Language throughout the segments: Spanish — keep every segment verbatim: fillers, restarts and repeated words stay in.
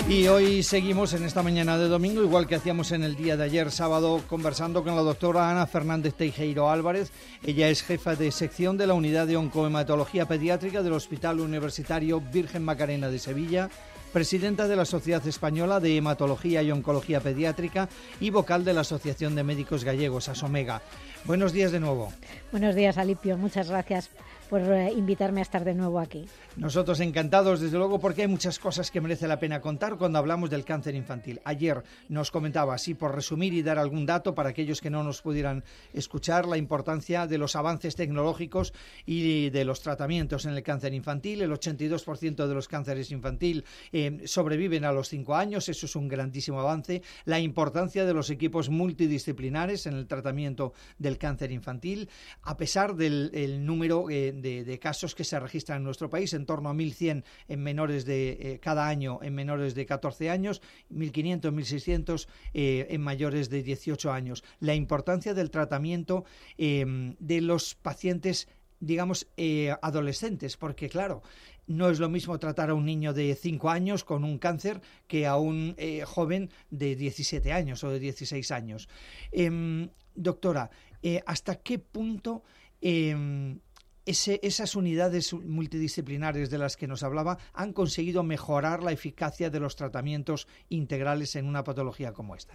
Y hoy seguimos en esta mañana de domingo, igual que hacíamos en el día de ayer sábado, conversando con la doctora Ana Fernández Teijeiro Álvarez. Ella es jefa de sección de la Unidad de Oncohematología Pediátrica del Hospital Universitario Virgen Macarena de Sevilla, presidenta de la Sociedad Española de Hematología y Oncología Pediátrica y vocal de la Asociación de Médicos Gallegos, ASOMEGA. Buenos días de nuevo. Buenos días, Alipio. Muchas gracias por eh, invitarme a estar de nuevo aquí. Nosotros encantados, desde luego, porque hay muchas cosas que merece la pena contar cuando hablamos del cáncer infantil. Ayer nos comentaba, así por resumir y dar algún dato para aquellos que no nos pudieran escuchar, la importancia de los avances tecnológicos y de los tratamientos en el cáncer infantil. El ochenta y dos por ciento de los cánceres infantil eh, sobreviven a los cinco años, eso es un grandísimo avance. La importancia de los equipos multidisciplinares en el tratamiento del cáncer infantil, a pesar del el número eh, de, de casos que se registran en nuestro país, en torno a mil cien en menores de eh, cada año en menores de catorce años, mil quinientos, mil seiscientos eh, en mayores de dieciocho años. La importancia del tratamiento eh, de los pacientes, digamos, eh, adolescentes, porque claro, no es lo mismo tratar a un niño de cinco años con un cáncer que a un eh, joven de diecisiete años o de dieciséis años. Eh, doctora, eh, ¿hasta qué punto eh, Ese, esas unidades multidisciplinares de las que nos hablaba han conseguido mejorar la eficacia de los tratamientos integrales en una patología como esta?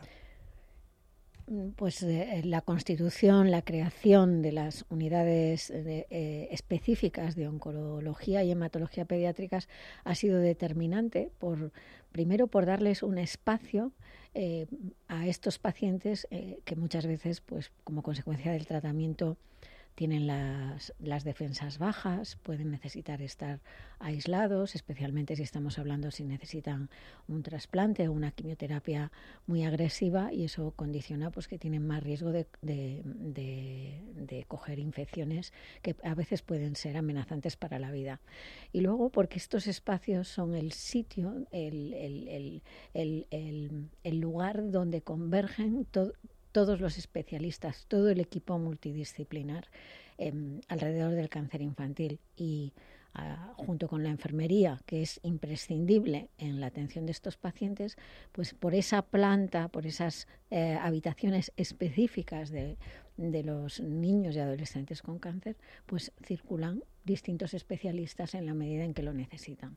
Pues eh, la constitución, la creación de las unidades de, eh, específicas de oncología y hematología pediátricas ha sido determinante, por, primero por darles un espacio eh, a estos pacientes eh, que muchas veces, pues como consecuencia del tratamiento, tienen las, las defensas bajas, pueden necesitar estar aislados, especialmente si estamos hablando si necesitan un trasplante o una quimioterapia muy agresiva, y eso condiciona pues que tienen más riesgo de, de, de, de coger infecciones que a veces pueden ser amenazantes para la vida. Y luego porque estos espacios son el sitio, el, el, el, el, el, el lugar donde convergen todo, todos los especialistas, todo el equipo multidisciplinar eh, alrededor del cáncer infantil, y uh, junto con la enfermería, que es imprescindible en la atención de estos pacientes, pues por esa planta, por esas eh, habitaciones específicas de, de los niños y adolescentes con cáncer, pues circulan distintos especialistas en la medida en que lo necesitan.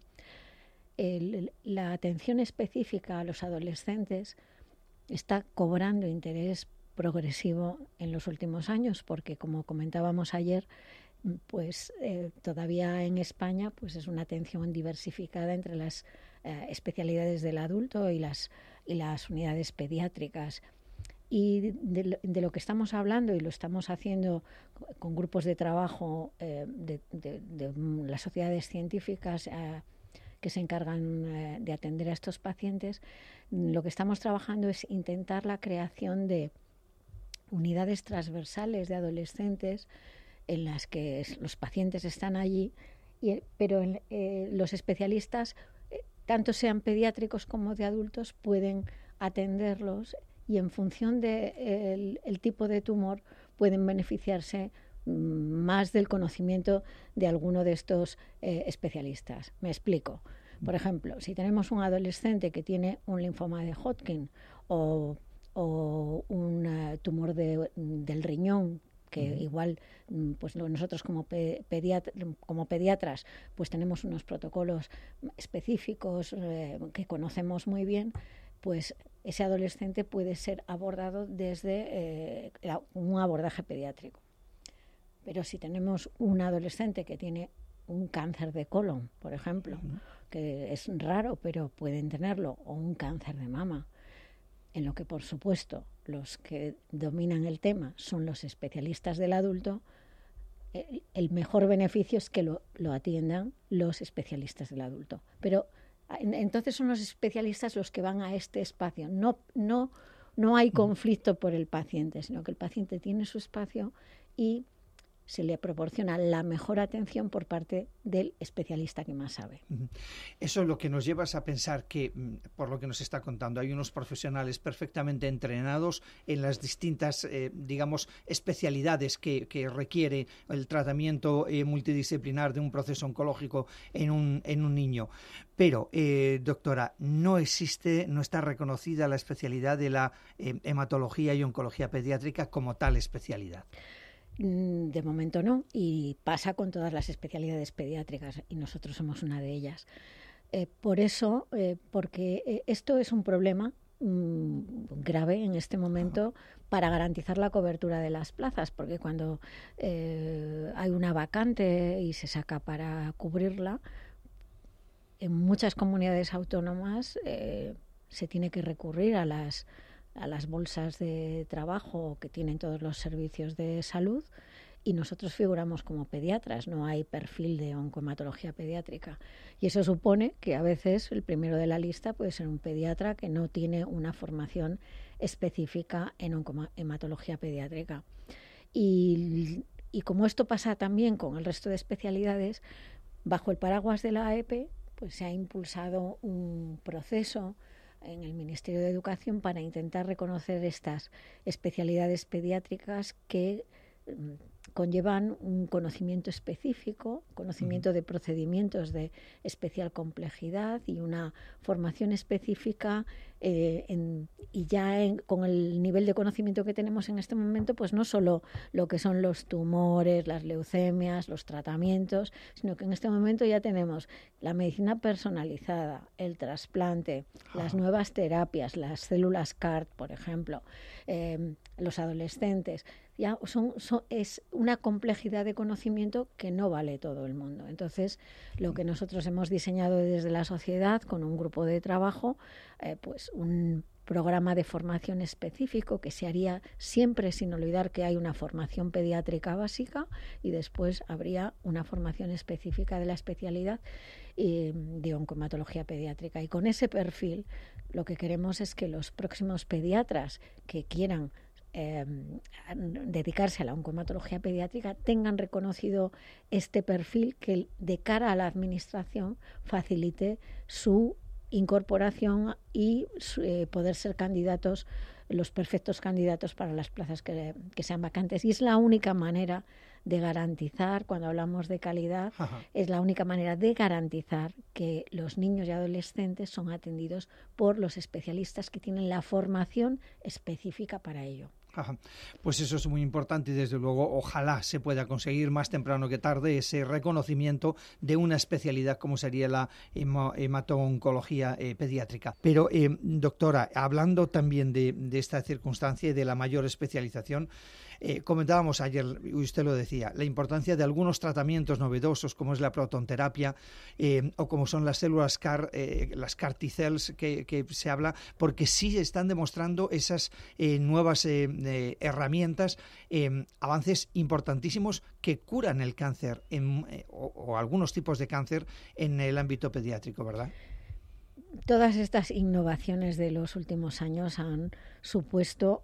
El, la atención específica a los adolescentes está cobrando interés progresivo en los últimos años, porque como comentábamos ayer, pues eh, todavía en España pues es una atención diversificada entre las eh, especialidades del adulto y las, y las unidades pediátricas. Y de, de lo que estamos hablando, y lo estamos haciendo con grupos de trabajo eh, de, de, de las sociedades científicas eh, que se encargan eh, de atender a estos pacientes, lo que estamos trabajando es intentar la creación de unidades transversales de adolescentes en las que los pacientes están allí, y, pero eh, los especialistas, eh, tanto sean pediátricos como de adultos, pueden atenderlos, y en función del de el tipo de tumor pueden beneficiarse más del conocimiento de alguno de estos eh, especialistas. Me explico. Por ejemplo, si tenemos un adolescente que tiene un linfoma de Hodgkin o, o un uh, tumor de, del riñón, que uh-huh. igual pues nosotros como, pe- pediatra, como pediatras pues tenemos unos protocolos específicos eh, que conocemos muy bien, pues ese adolescente puede ser abordado desde eh, un abordaje pediátrico. Pero si tenemos un adolescente que tiene un cáncer de colon, por ejemplo, uh-huh. que es raro, pero pueden tenerlo, o un cáncer de mama, en lo que, por supuesto, los que dominan el tema son los especialistas del adulto, el, el mejor beneficio es que lo, lo atiendan los especialistas del adulto. Pero entonces son los especialistas los que van a este espacio. No, no, no hay conflicto por el paciente, sino que el paciente tiene su espacio y se le proporciona la mejor atención por parte del especialista que más sabe. Eso es lo que nos lleva a pensar que, por lo que nos está contando, hay unos profesionales perfectamente entrenados en las distintas, eh, digamos, especialidades que, que requiere el tratamiento eh, multidisciplinar de un proceso oncológico en un, en un niño. Pero, eh, doctora, no existe, no está reconocida la especialidad de la eh, hematología y oncología pediátrica como tal especialidad. De momento no, y pasa con todas las especialidades pediátricas, y nosotros somos una de ellas. Eh, por eso, eh, porque eh, esto es un problema mmm, grave en este momento para garantizar la cobertura de las plazas, porque cuando eh, hay una vacante y se saca para cubrirla, en muchas comunidades autónomas eh, se tiene que recurrir a las a las bolsas de trabajo que tienen todos los servicios de salud, y nosotros figuramos como pediatras, no hay perfil de oncohematología pediátrica. Y eso supone que a veces el primero de la lista puede ser un pediatra que no tiene una formación específica en oncohematología pediátrica. Y, y como esto pasa también con el resto de especialidades, bajo el paraguas de la A E P, pues se ha impulsado un proceso en el Ministerio de Educación para intentar reconocer estas especialidades pediátricas que conllevan un conocimiento específico, conocimiento de procedimientos de especial complejidad y una formación específica eh, en, y ya en, con el nivel de conocimiento que tenemos en este momento, pues no solo lo que son los tumores, las leucemias, los tratamientos, sino que en este momento ya tenemos la medicina personalizada, el trasplante, ah. las nuevas terapias, las células C A R T, por ejemplo, eh, los adolescentes. Ya son, son, es una complejidad de conocimiento que no vale todo el mundo. Entonces, lo que nosotros hemos diseñado desde la sociedad con un grupo de trabajo, eh, pues un programa de formación específico que se haría siempre sin olvidar que hay una formación pediátrica básica y después habría una formación específica de la especialidad eh, de oncohematología pediátrica. Y con ese perfil lo que queremos es que los próximos pediatras que quieran Eh, dedicarse a la oncohematología pediátrica tengan reconocido este perfil que de cara a la administración facilite su incorporación y eh, poder ser candidatos, los perfectos candidatos para las plazas que, que sean vacantes. Y es la única manera de garantizar, cuando hablamos de calidad, Ajá. es la única manera de garantizar que los niños y adolescentes son atendidos por los especialistas que tienen la formación específica para ello. Ajá. Pues eso es muy importante y desde luego ojalá se pueda conseguir más temprano que tarde ese reconocimiento de una especialidad como sería la hemato-oncología eh, pediátrica. Pero eh, doctora, hablando también de, de esta circunstancia y de la mayor especialización, Eh, comentábamos ayer, y usted lo decía, la importancia de algunos tratamientos novedosos como es la protonterapia eh, o como son las células C A R, eh, las C A R T-cells que, que se habla, porque sí están demostrando esas eh, nuevas eh, eh, herramientas, eh, avances importantísimos que curan el cáncer en, eh, o, o algunos tipos de cáncer en el ámbito pediátrico, ¿verdad? Todas estas innovaciones de los últimos años han supuesto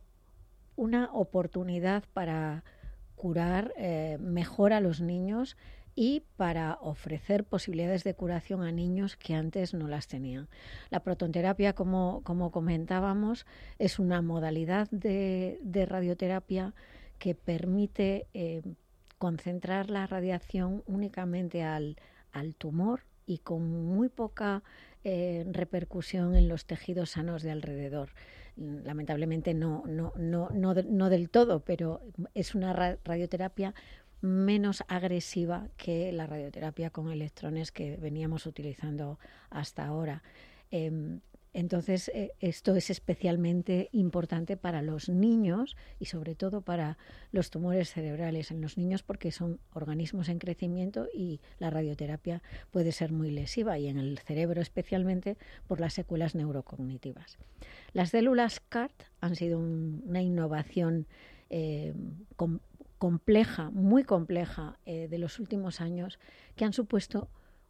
una oportunidad para curar eh, mejor a los niños y para ofrecer posibilidades de curación a niños que antes no las tenían. La protonterapia, como, como comentábamos, es una modalidad de, de radioterapia que permite eh, concentrar la radiación únicamente al, al tumor y con muy poca eh, repercusión en los tejidos sanos de alrededor. Lamentablemente no, no, no, no, no del todo, pero es una radioterapia menos agresiva que la radioterapia con electrones que veníamos utilizando hasta ahora. Eh, entonces, eh, esto es especialmente importante para los niños y sobre todo para los tumores cerebrales en los niños porque son organismos en crecimiento y la radioterapia puede ser muy lesiva y en el cerebro especialmente por las secuelas neurocognitivas. Las células C A R T han sido un, una innovación eh, com, compleja, muy compleja eh, de los últimos años que han supuesto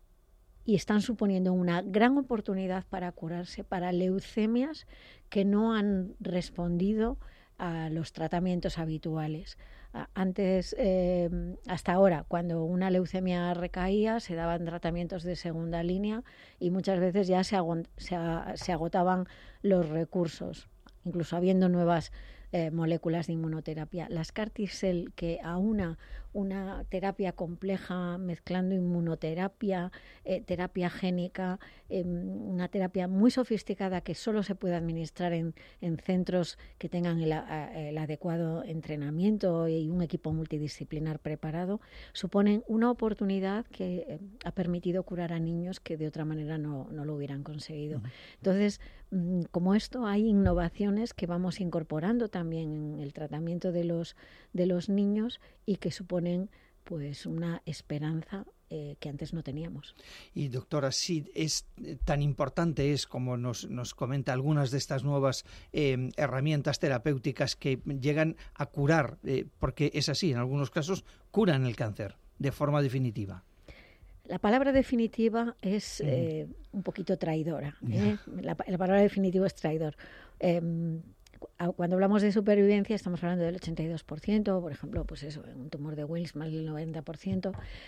y están suponiendo una gran oportunidad para curarse para leucemias que no han respondido a los tratamientos habituales. Antes, eh, hasta ahora, cuando una leucemia recaía, se daban tratamientos de segunda línea y muchas veces ya se, agon- se, a- se agotaban los recursos, incluso habiendo nuevas eh, moléculas de inmunoterapia. Las C A R T-cell, que aúna una terapia compleja mezclando inmunoterapia, eh, terapia génica, eh, una terapia muy sofisticada que solo se puede administrar en, en centros que tengan el, el adecuado entrenamiento y un equipo multidisciplinar preparado, suponen una oportunidad que eh, ha permitido curar a niños que de otra manera no, no lo hubieran conseguido. Uh-huh. Entonces, como esto, hay innovaciones que vamos incorporando también en el tratamiento de los, de los niños y que suponen pues una esperanza eh, que antes no teníamos. Y doctora, si es tan importante es, como nos, nos comenta, algunas de estas nuevas eh, herramientas terapéuticas que llegan a curar, eh, porque es así, en algunos casos curan el cáncer de forma definitiva. La palabra definitiva es eh, un poquito traidora. ¿eh? La, la palabra definitiva es traidor. Eh, cuando hablamos de supervivencia estamos hablando del ochenta y dos por ciento, por ejemplo, pues eso, un tumor de Wills más del noventa por ciento.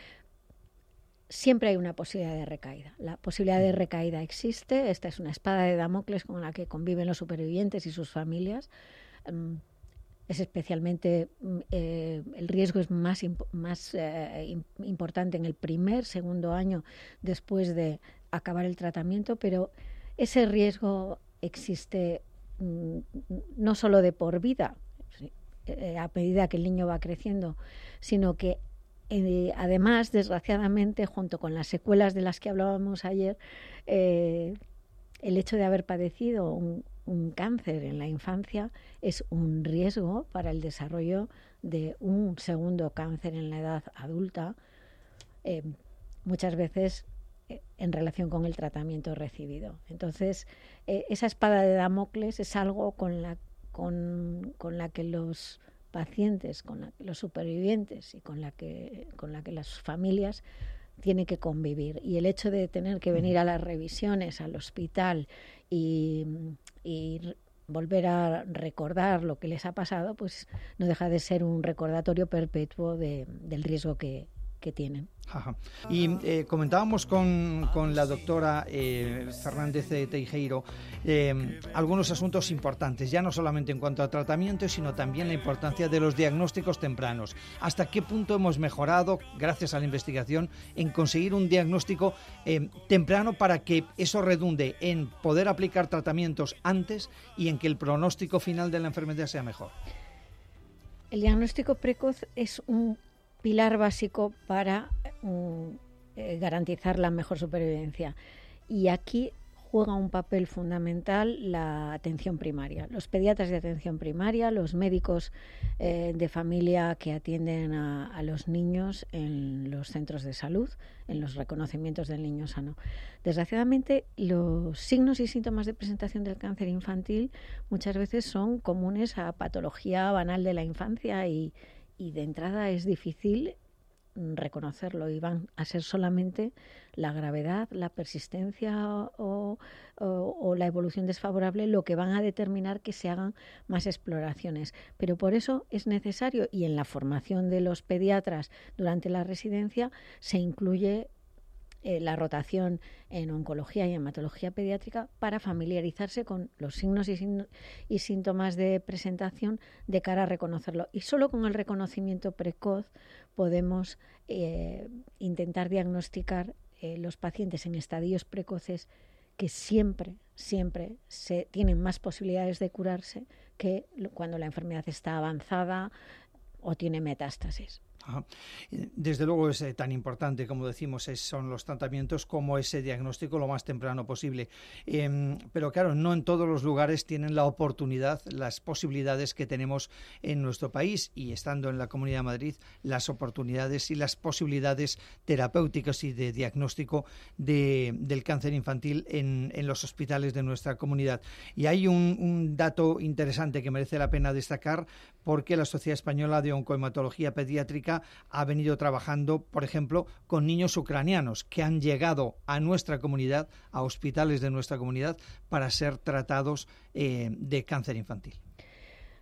Siempre hay una posibilidad de recaída. La posibilidad de recaída existe. Esta es una espada de Damocles con la que conviven los supervivientes y sus familias. Um, Es especialmente, eh, el riesgo es más, imp- más eh, importante en el primer, segundo año después de acabar el tratamiento, pero ese riesgo existe mm, no solo de por vida, eh, a medida que el niño va creciendo, sino que eh, además, desgraciadamente, junto con las secuelas de las que hablábamos ayer, eh, el hecho de haber padecido un Un cáncer en la infancia es un riesgo para el desarrollo de un segundo cáncer en la edad adulta, eh, muchas veces eh, en relación con el tratamiento recibido. Entonces, eh, esa espada de Damocles es algo con la, con, con la que los pacientes, con la, los supervivientes y con la que, con la que las familias tiene que convivir. Y el hecho de tener que venir a las revisiones al hospital y, y volver a recordar lo que les ha pasado, pues no deja de ser un recordatorio perpetuo de, del riesgo que, que tienen. Ajá. Y eh, comentábamos con, con la doctora eh, Fernández Teijeiro eh, algunos asuntos importantes, ya no solamente en cuanto a tratamiento, sino también la importancia de los diagnósticos tempranos. ¿Hasta qué punto hemos mejorado, gracias a la investigación, en conseguir un diagnóstico eh, temprano para que eso redunde en poder aplicar tratamientos antes y en que el pronóstico final de la enfermedad sea mejor? El diagnóstico precoz es un pilar básico para um, eh, garantizar la mejor supervivencia. Y aquí juega un papel fundamental la atención primaria. Los pediatras de atención primaria, los médicos eh, de familia que atienden a, a los niños en los centros de salud, en los reconocimientos del niño sano. Desgraciadamente, los signos y síntomas de presentación del cáncer infantil muchas veces son comunes a patología banal de la infancia y y de entrada es difícil reconocerlo y van a ser solamente la gravedad, la persistencia o, o, o la evolución desfavorable lo que van a determinar que se hagan más exploraciones. Pero por eso es necesario, y en la formación de los pediatras durante la residencia se incluye Eh, la rotación en oncología y hematología pediátrica para familiarizarse con los signos y, sin, y síntomas de presentación de cara a reconocerlo. Y solo con el reconocimiento precoz podemos eh, intentar diagnosticar eh, los pacientes en estadios precoces que siempre, siempre se tienen más posibilidades de curarse que cuando la enfermedad está avanzada o tiene metástasis. Ajá. Desde luego es eh, tan importante, como decimos, es, son los tratamientos como ese diagnóstico lo más temprano posible. Eh, pero claro, no en todos los lugares tienen la oportunidad, las posibilidades que tenemos en nuestro país, y estando en la Comunidad de Madrid, las oportunidades y las posibilidades terapéuticas y de diagnóstico de, del cáncer infantil en, en los hospitales de nuestra comunidad. Y hay un, un dato interesante que merece la pena destacar, porque la Sociedad Española de Oncohematología Pediátrica ha venido trabajando, por ejemplo, con niños ucranianos que han llegado a nuestra comunidad, a hospitales de nuestra comunidad, para ser tratados eh, de cáncer infantil.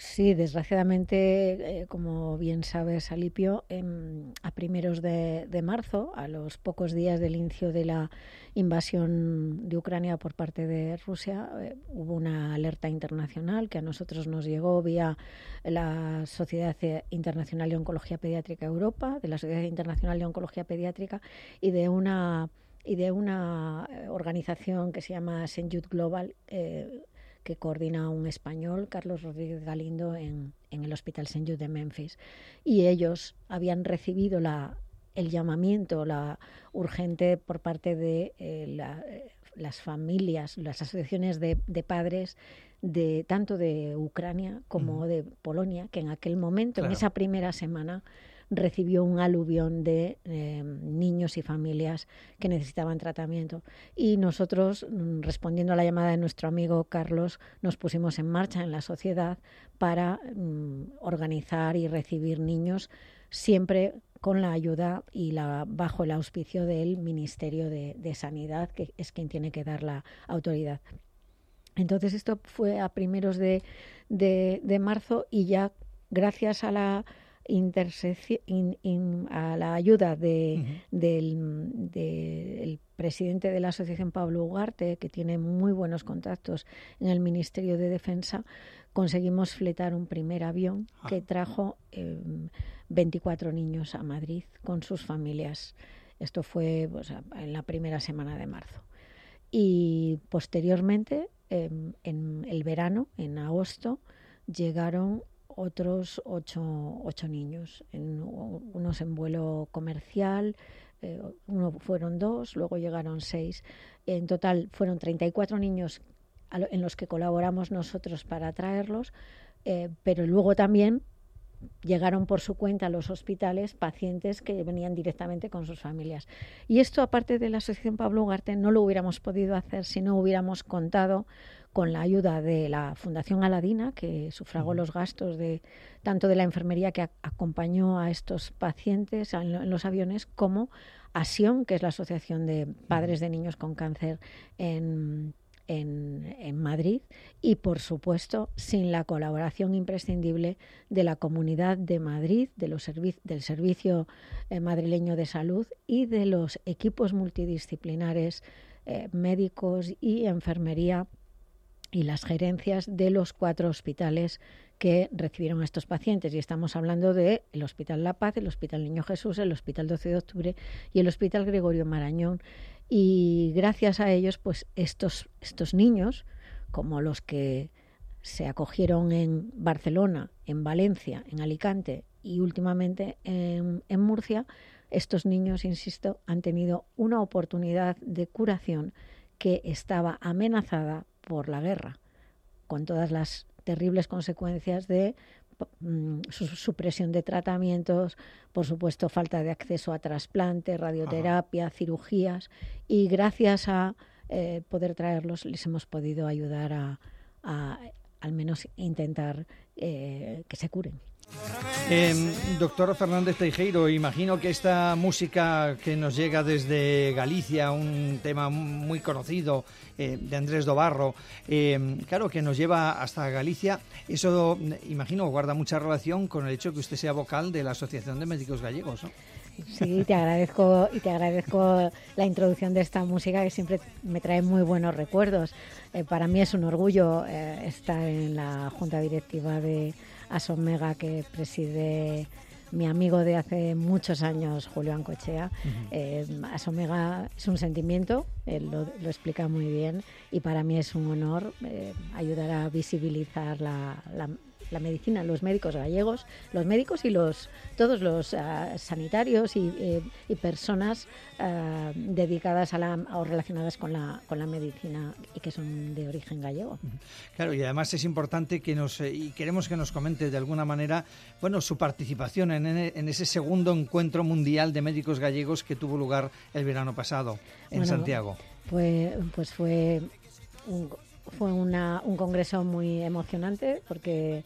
Sí, desgraciadamente, eh, como bien sabes, Alipio, eh, a primeros de, de marzo, a los pocos días del inicio de la invasión de Ucrania por parte de Rusia, eh, hubo una alerta internacional que a nosotros nos llegó vía la Sociedad Internacional de Oncología Pediátrica Europa, de la Sociedad Internacional de Oncología Pediátrica y de una y de una organización que se llama Saint Jude Global, eh, que coordina un español, Carlos Rodríguez Galindo, en, en el Hospital Saint Jude de Memphis. Y ellos habían recibido la, el llamamiento la urgente por parte de eh, la, eh, las familias, las asociaciones de, de padres, de tanto de Ucrania como uh-huh. de Polonia, que en aquel momento, claro. en esa primera semana, recibió un aluvión de eh, niños y familias que necesitaban tratamiento. Y nosotros, respondiendo a la llamada de nuestro amigo Carlos, nos pusimos en marcha en la sociedad para um, organizar y recibir niños, siempre con la ayuda y la, bajo el auspicio del Ministerio de, de Sanidad, que es quien tiene que dar la autoridad. Entonces esto fue a primeros de, de, de marzo y ya gracias a la In, in, a la ayuda de, uh-huh. del, de, el presidente de la asociación, Pablo Ugarte, que tiene muy buenos contactos en el Ministerio de Defensa, conseguimos fletar un primer avión ah. que trajo eh, veinticuatro niños a Madrid con sus familias. Esto fue pues, en la primera semana de marzo. Y posteriormente, eh, en el verano, en agosto, llegaron otros ocho, ocho niños, en, unos en vuelo comercial, eh, uno fueron dos, luego llegaron seis. En total fueron treinta y cuatro niños a lo, en los que colaboramos nosotros para traerlos, eh, pero luego también llegaron por su cuenta a los hospitales pacientes que venían directamente con sus familias. Y esto, aparte de la Asociación Pablo Ugarte, no lo hubiéramos podido hacer si no hubiéramos contado con la ayuda de la Fundación Aladina, que sufragó los gastos de tanto de la enfermería que a, acompañó a estos pacientes en, en los aviones, como ASION, que es la Asociación de Padres de Niños con Cáncer en, en, en Madrid, y por supuesto sin la colaboración imprescindible de la Comunidad de Madrid, de los servi- del Servicio eh, Madrileño de Salud y de los equipos multidisciplinares eh, médicos y enfermería y las gerencias de los cuatro hospitales que recibieron a estos pacientes. Y estamos hablando del Hospital La Paz, el Hospital Niño Jesús, el Hospital doce de octubre y el Hospital Gregorio Marañón. Y gracias a ellos, pues estos, estos niños, como los que se acogieron en Barcelona, en Valencia, en Alicante y últimamente en, en Murcia, estos niños, insisto, han tenido una oportunidad de curación que estaba amenazada por la guerra, con todas las terribles consecuencias de mm, su supresión de tratamientos, por supuesto falta de acceso a trasplante, radioterapia, Ajá. cirugías, y gracias a eh, poder traerlos les hemos podido ayudar a, a al menos intentar eh, que se curen. Eh, doctor Fernández Teijeiro, imagino que esta música que nos llega desde Galicia, un tema muy conocido eh, de Andrés Dobarro, eh, claro, que nos lleva hasta Galicia, eso imagino guarda mucha relación con el hecho que usted sea vocal de la Asociación de Médicos Gallegos, ¿no? Sí, te agradezco y te agradezco la introducción de esta música que siempre me trae muy buenos recuerdos. Eh, para mí es un orgullo eh, estar en la junta directiva de Asomega, que preside mi amigo de hace muchos años, Julio Ancochea. Uh-huh. eh, Asomega es un sentimiento, él lo, lo explica muy bien, y para mí es un honor eh, ayudar a visibilizar la, la la medicina, los médicos gallegos, los médicos y los todos los uh, sanitarios y, eh, y personas uh, dedicadas a la o relacionadas con la con la medicina y que son de origen gallego. Claro, y además es importante que nos eh, y queremos que nos comente de alguna manera, bueno, su participación en, en ese segundo encuentro mundial de médicos gallegos que tuvo lugar el verano pasado en bueno, Santiago. Pues pues fue un, fue una, un congreso muy emocionante porque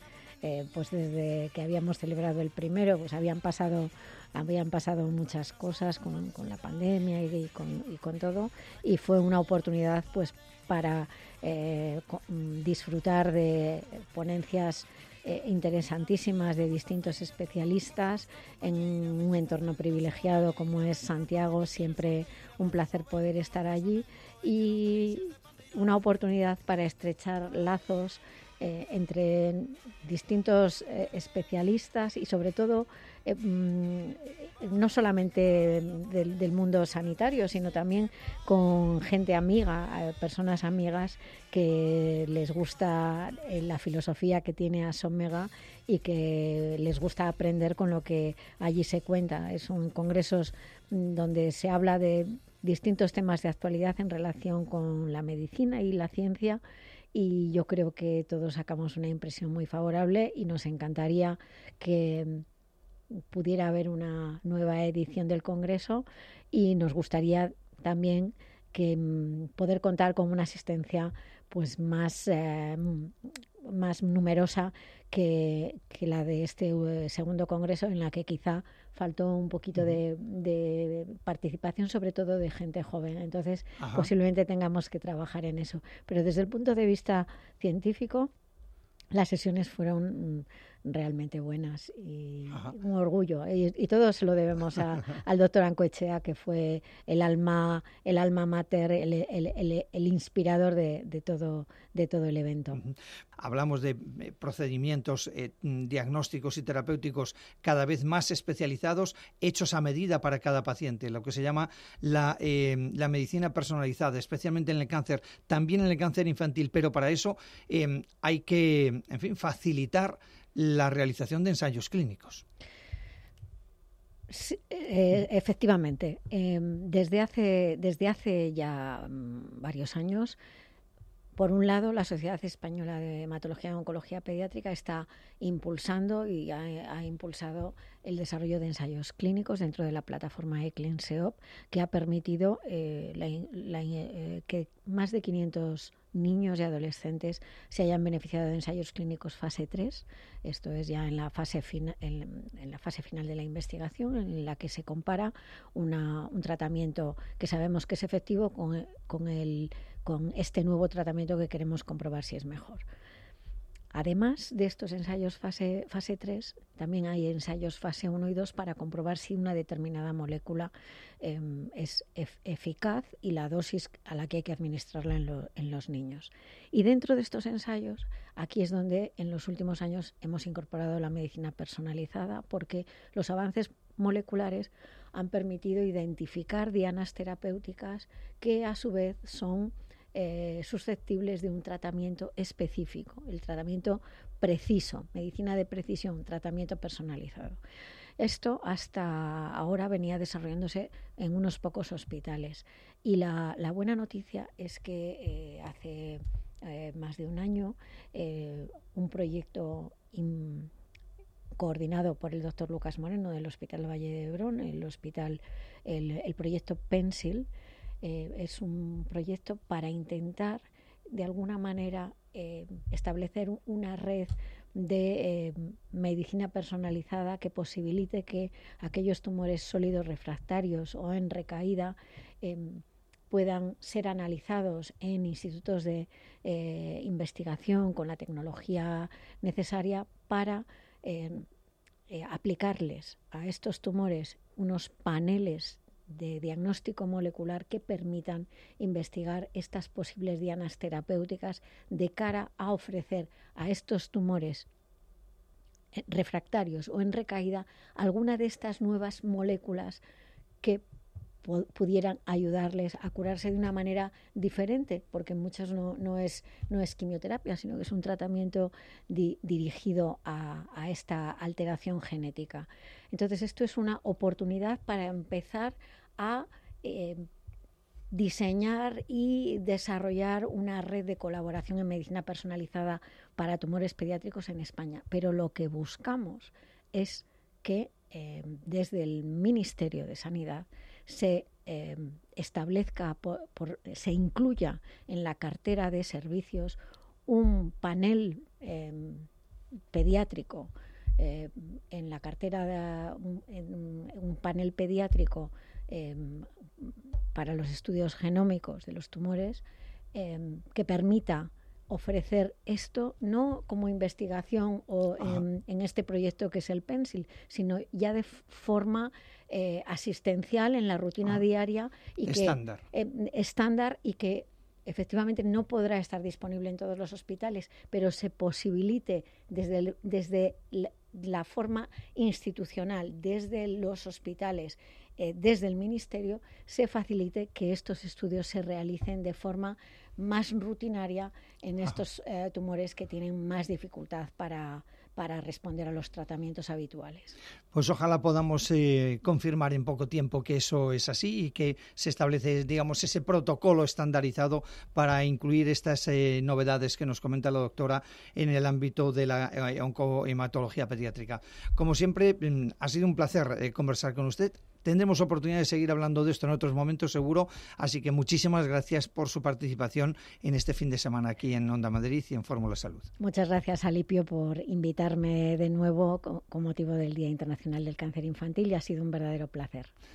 eh, pues desde que habíamos celebrado el primero, pues habían pasado habían pasado muchas cosas con, con la pandemia y, y, con, y con todo, y fue una oportunidad pues para eh, disfrutar de ponencias eh, interesantísimas de distintos especialistas en un entorno privilegiado como es Santiago. Siempre un placer poder estar allí y una oportunidad para estrechar lazos eh, entre distintos eh, especialistas y sobre todo eh, no solamente del, del mundo sanitario, sino también con gente amiga, personas amigas que les gusta la filosofía que tiene Asomega y que les gusta aprender con lo que allí se cuenta. Es un congresos donde se habla de distintos temas de actualidad en relación con la medicina y la ciencia, y yo creo que todos sacamos una impresión muy favorable y nos encantaría que pudiera haber una nueva edición del Congreso, y nos gustaría también que poder contar con una asistencia pues más eh, más numerosa que, que la de este segundo congreso, en la que quizá faltó un poquito uh-huh. de, de participación, sobre todo de gente joven. Entonces, Ajá. posiblemente tengamos que trabajar en eso. Pero desde el punto de vista científico, las sesiones fueron realmente buenas y Ajá. un orgullo, y, y todo se lo debemos a, al doctor Ancoechea, que fue el alma el alma mater, el, el, el, el inspirador de, de todo de todo el evento. Uh-huh. Hablamos de procedimientos eh, diagnósticos y terapéuticos cada vez más especializados, hechos a medida para cada paciente, lo que se llama la, eh, la medicina personalizada, especialmente en el cáncer, también en el cáncer infantil, pero para eso eh, hay que, en fin, facilitar la realización de ensayos clínicos. Sí, eh, efectivamente. Eh, desde hace, desde hace ya um, varios años, por un lado, la Sociedad Española de Hematología y Oncología Pediátrica está impulsando y ha, ha impulsado el desarrollo de ensayos clínicos dentro de la plataforma eClinSeop, que ha permitido eh, la, la, eh, que más de quinientos niños y adolescentes se hayan beneficiado de ensayos clínicos fase tres. Esto es ya en la fase, fina, en, en la fase final de la investigación, en la que se compara una, un tratamiento que sabemos que es efectivo con, con, el, con este nuevo tratamiento que queremos comprobar si es mejor. Además de estos ensayos fase, fase tres, también hay ensayos fase uno y dos para comprobar si una determinada molécula eh, es ef- eficaz y la dosis a la que hay que administrarla en, lo, en los niños. Y dentro de estos ensayos, aquí es donde en los últimos años hemos incorporado la medicina personalizada, porque los avances moleculares han permitido identificar dianas terapéuticas que a su vez son Eh, susceptibles de un tratamiento específico, el tratamiento preciso, medicina de precisión, tratamiento personalizado. Esto hasta ahora venía desarrollándose en unos pocos hospitales, y la, la buena noticia es que eh, hace eh, más de un año eh, un proyecto in, coordinado por el doctor Lucas Moreno del Hospital Valle de Hebrón, el hospital, el, el proyecto Pencil. Eh, es un proyecto para intentar de alguna manera eh, establecer una red de eh, medicina personalizada que posibilite que aquellos tumores sólidos refractarios o en recaída eh, puedan ser analizados en institutos de eh, investigación con la tecnología necesaria para eh, eh, aplicarles a estos tumores unos paneles de diagnóstico molecular que permitan investigar estas posibles dianas terapéuticas de cara a ofrecer a estos tumores refractarios o en recaída alguna de estas nuevas moléculas que pudieran ayudarles a curarse de una manera diferente, porque en muchas no, no, es, no es quimioterapia, sino que es un tratamiento di, dirigido a, a esta alteración genética. Entonces, esto es una oportunidad para empezar a eh, diseñar y desarrollar una red de colaboración en medicina personalizada para tumores pediátricos en España. Pero lo que buscamos es que eh, desde el Ministerio de Sanidad se eh, establezca, por, por, se incluya en la cartera de servicios un panel eh, pediátrico, eh, en la cartera de un, en un panel pediátrico eh, para los estudios genómicos de los tumores, eh, que permita ofrecer esto no como investigación o en, en este proyecto que es el Pencil, sino ya de forma eh, asistencial en la rutina Ajá. diaria y estándar. que eh, estándar y que efectivamente no podrá estar disponible en todos los hospitales, pero se posibilite desde, el, desde la, la forma institucional, desde los hospitales, eh, desde el Ministerio, se facilite que estos estudios se realicen de forma más rutinaria en estos eh, tumores que tienen más dificultad para, para responder a los tratamientos habituales. Pues ojalá podamos eh, confirmar en poco tiempo que eso es así y que se establece, digamos, ese protocolo estandarizado para incluir estas eh, novedades que nos comenta la doctora en el ámbito de la eh, oncohematología pediátrica. Como siempre, mm, ha sido un placer eh, conversar con usted. Tendremos oportunidad de seguir hablando de esto en otros momentos, seguro. Así que muchísimas gracias por su participación en este fin de semana aquí en Onda Madrid y en Fórmula Salud. Muchas gracias, Alipio, por invitarme de nuevo con motivo del Día Internacional del Cáncer Infantil y ha sido un verdadero placer.